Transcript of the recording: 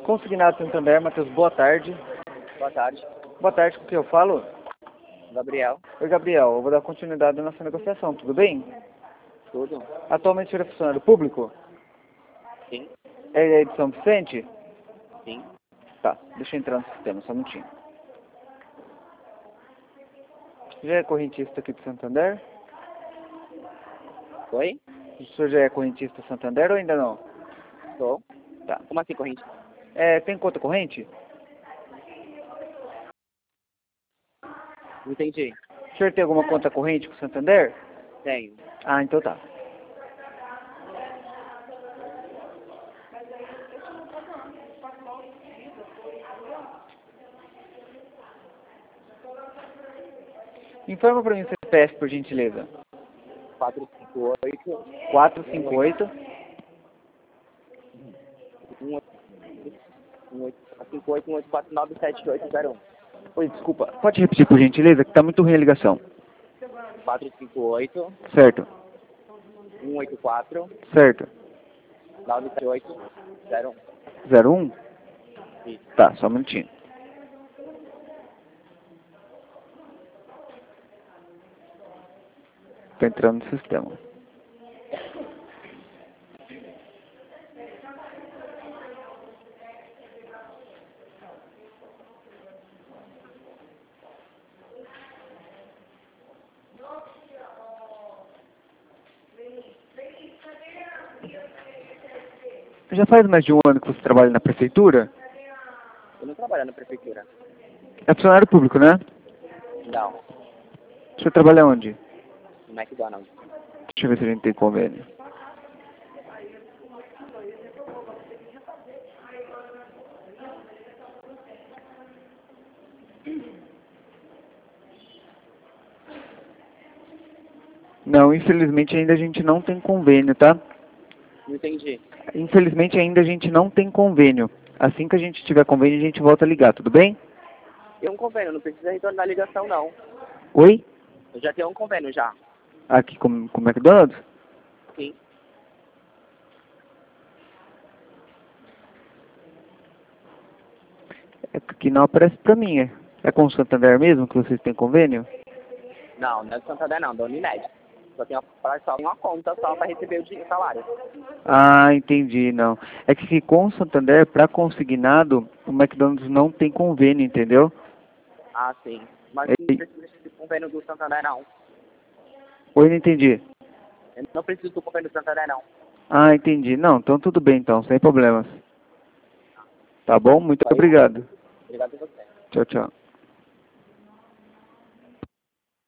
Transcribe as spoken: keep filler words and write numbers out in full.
Consignado Santander, Matheus, boa tarde. Boa tarde. Boa tarde, com quem eu falo? Gabriel. Oi, Gabriel, eu vou dar continuidade na nossa negociação, tudo bem? Tudo? Atualmente o senhor é funcionário público? Sim. É de São Vicente? Sim. Tá, deixa eu entrar no sistema, só um minutinho. Já é correntista aqui de Santander? Oi? O senhor já é correntista Santander ou ainda não? Sou. Tá. Como assim, corrente? É, tem conta corrente? Entendi. O senhor tem alguma conta corrente com o Santander? Tenho. Ah, então tá. Informa pra mim o C P F, por gentileza. quatro cinco oito. quatro cinco oito. um oito cinco oito um oito quatro nove sete oito zero um. Oi, desculpa. Pode repetir, por gentileza, que tá muito ruim a ligação. quatro cinco oito Certo, um oito quatro certo. nove sete oito zero um. zero um? Isso. Tá, só um minutinho. Tô entrando no sistema. Já faz mais de um ano que você trabalha na prefeitura? Eu não trabalho na prefeitura. É funcionário público, né? Não. O senhor trabalha onde? No McDonald's. Deixa eu ver se a gente tem convênio. Não, infelizmente ainda a gente não tem convênio, tá? Não entendi. Infelizmente ainda a gente não tem convênio. Assim que a gente tiver convênio, a gente volta a ligar, tudo bem? Tem um convênio, não precisa retornar a ligação, não. Oi? Eu já tenho um convênio, já. Aqui com, com o McDonald's? Sim. É que não aparece pra mim, é. É com o Santander mesmo que vocês têm convênio? Não, não é do Santander, não. Da Unimed. Só tenho só uma conta só para receber o dinheiro, salário. Ah, entendi, não. É que com o Santander, para consignado, o McDonald's não tem convênio, entendeu? Ah, sim. Mas É... não preciso desse convênio do Santander, não. Oi, não entendi. Eu não preciso do convênio do Santander, não. Ah, entendi. Não, então tudo bem, então, sem problemas. Tá bom? Muito Só isso. obrigado. Obrigado a você. Tchau, tchau.